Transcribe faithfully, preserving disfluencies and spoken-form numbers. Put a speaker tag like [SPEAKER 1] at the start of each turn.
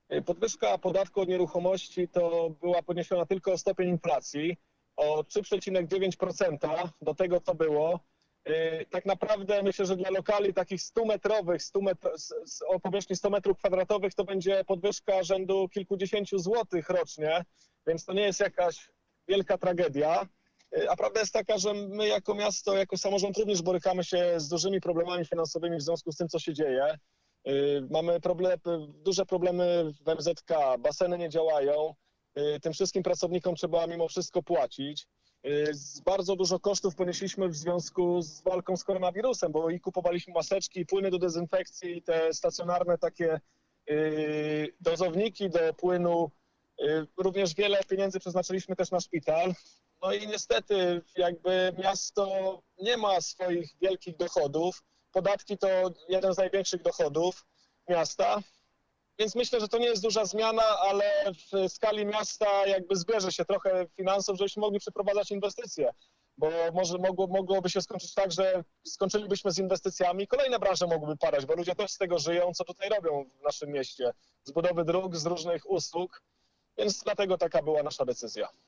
[SPEAKER 1] Podwyżka podatku od nieruchomości to była podniesiona tylko o stopień inflacji, o trzy przecinek dziewięć procent. Do tego to było. Tak naprawdę myślę, że dla lokali takich stumetrowych, stu metr, o powierzchni stu metrów kwadratowych to będzie podwyżka rzędu kilkudziesięciu złotych rocznie, więc to nie jest jakaś wielka tragedia. A prawda jest taka, że my jako miasto, jako samorząd również borykamy się z dużymi problemami finansowymi w związku z tym, co się dzieje. Mamy problem, duże problemy w M Z K, baseny nie działają, tym wszystkim pracownikom trzeba mimo wszystko płacić. Bardzo dużo kosztów ponieśliśmy w związku z walką z koronawirusem, bo i kupowaliśmy maseczki, i płyny do dezynfekcji, i te stacjonarne takie dozowniki do płynu. Również wiele pieniędzy przeznaczyliśmy też na szpital. No i niestety jakby miasto nie ma swoich wielkich dochodów. Podatki to jeden z największych dochodów miasta, więc myślę, że to nie jest duża zmiana, ale w skali miasta jakby zbierze się trochę finansów, żebyśmy mogli przeprowadzać inwestycje, bo może mogło, mogłoby się skończyć tak, że skończylibyśmy z inwestycjami i kolejne branże mogłyby padać, bo ludzie też z tego żyją, co tutaj robią w naszym mieście, z budowy dróg, z różnych usług, więc dlatego taka była nasza decyzja.